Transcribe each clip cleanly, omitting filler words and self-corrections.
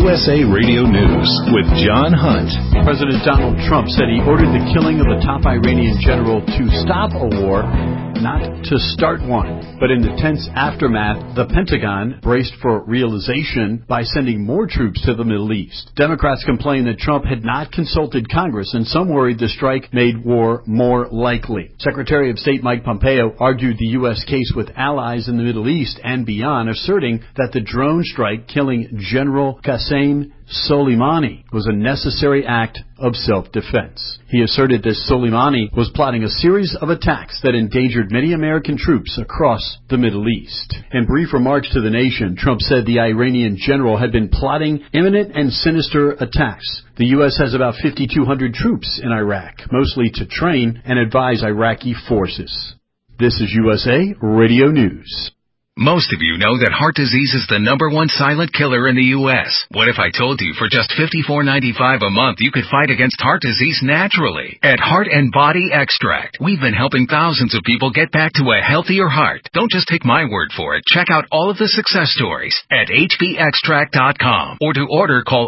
USA Radio News with John Hunt. President Donald Trump said he ordered the killing of the top Iranian general to stop a war, not to start one. But in the tense aftermath, the Pentagon braced for realization by sending more troops to the Middle East. Democrats complained that Trump had not consulted Congress, and some worried the strike made war more likely. Secretary of State Mike Pompeo argued the U.S. case with allies in the Middle East and beyond, asserting that the drone strike killing General Qasem Soleimani was a necessary act of self-defense. He asserted that Soleimani was plotting a series of attacks that endangered many American troops across the Middle East. In brief remarks to the nation, Trump said the Iranian general had been plotting imminent and sinister attacks. The U.S. has about 5,200 troops in Iraq, mostly to train and advise Iraqi forces. This is USA Radio News. Most of you know that heart disease is the #1 silent killer in the U.S. What if I told you for just $54.95 a month you could fight against heart disease naturally? At Heart and Body Extract, we've been helping thousands of people get back to a healthier heart. Don't just take my word for it. Check out all of the success stories at hbextract.com, or to order, call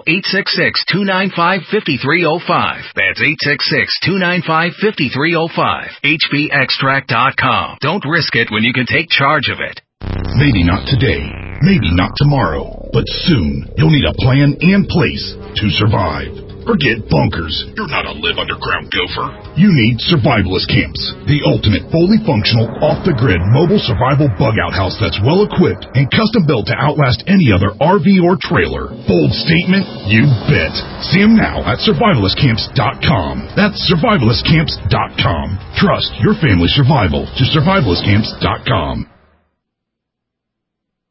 866-295-5305. That's 866-295-5305. hbextract.com. Don't risk it when you can take charge of it. Maybe not today, maybe not tomorrow, but soon you'll need a plan in place to survive. Forget bunkers. You're not a live underground gopher. You need Survivalist Camps, the ultimate fully functional, off-the-grid mobile survival bug-out house that's well-equipped and custom-built to outlast any other RV or trailer. Bold statement? You bet. See them now at survivalistcamps.com. That's survivalistcamps.com. Trust your family's survival to survivalistcamps.com.